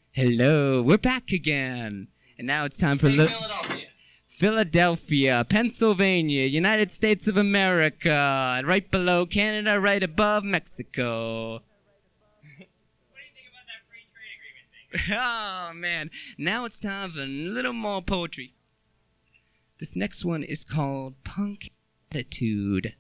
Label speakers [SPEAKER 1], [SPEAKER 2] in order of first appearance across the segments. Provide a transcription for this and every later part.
[SPEAKER 1] Hello, we're back again. And now it's time for Philadelphia, Pennsylvania, United States of America, right below Canada, right above Mexico.
[SPEAKER 2] What do you think about that free trade agreement thing?
[SPEAKER 1] Oh, man. Now it's time for a little more poetry. This next one is called Punk Attitude.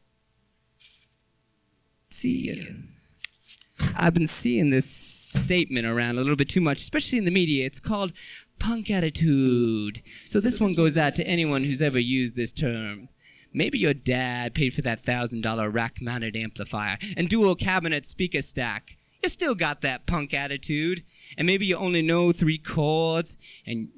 [SPEAKER 1] I've been seeing this statement around a little bit too much, especially in the media. It's called punk attitude. So this one goes out to anyone who's ever used this term. Maybe your dad paid for that $1,000 rack-mounted amplifier and dual cabinet speaker stack. You still got that punk attitude. And maybe you only know 3 chords and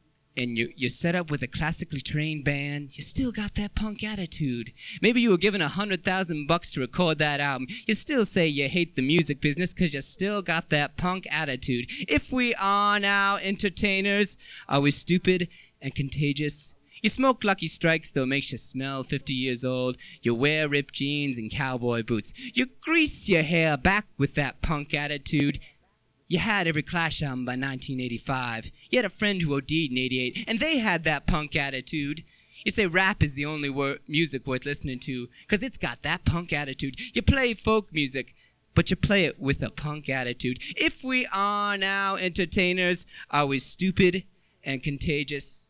[SPEAKER 1] you're set up with a classically trained band. You still got that punk attitude. Maybe you were given $100,000 to record that album. You still say you hate the music business because you still got that punk attitude. If we are now entertainers, are we stupid and contagious? You smoke Lucky Strikes, though it makes you smell 50 years old. You wear ripped jeans and cowboy boots. You grease your hair back with that punk attitude. You had every Clash album by 1985. You had a friend who OD'd in 88, and they had that punk attitude. You say rap is the only music worth listening to, because it's got that punk attitude. You play folk music, but you play it with a punk attitude. If we are now entertainers, are we stupid and contagious?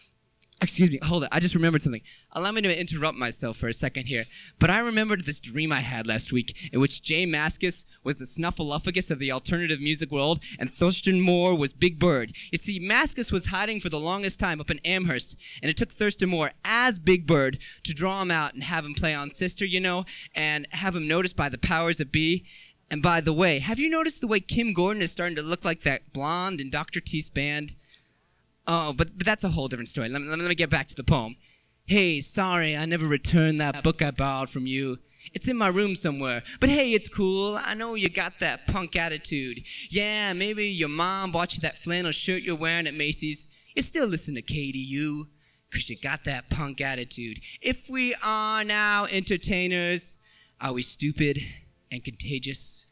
[SPEAKER 1] Excuse me, hold it. I just remembered something. Allow me to interrupt myself for a second here. But I remembered this dream I had last week in which Jay Mascis was the snuffleupagus of the alternative music world and Thurston Moore was Big Bird. You see, Mascis was hiding for the longest time up in Amherst, and it took Thurston Moore as Big Bird to draw him out and have him play on Sister, you know, and have him noticed by the powers that be. And by the way, have you noticed the way Kim Gordon is starting to look like that blonde in Dr. Teeth's band? Oh, but that's a whole different story. Let me get back to the poem. Hey, sorry, I never returned that book I borrowed from you. It's in my room somewhere. But hey, it's cool. I know you got that punk attitude. Yeah, maybe your mom bought you that flannel shirt you're wearing at Macy's. You still listen to KDU, because you got that punk attitude. If we are now entertainers, are we stupid and contagious?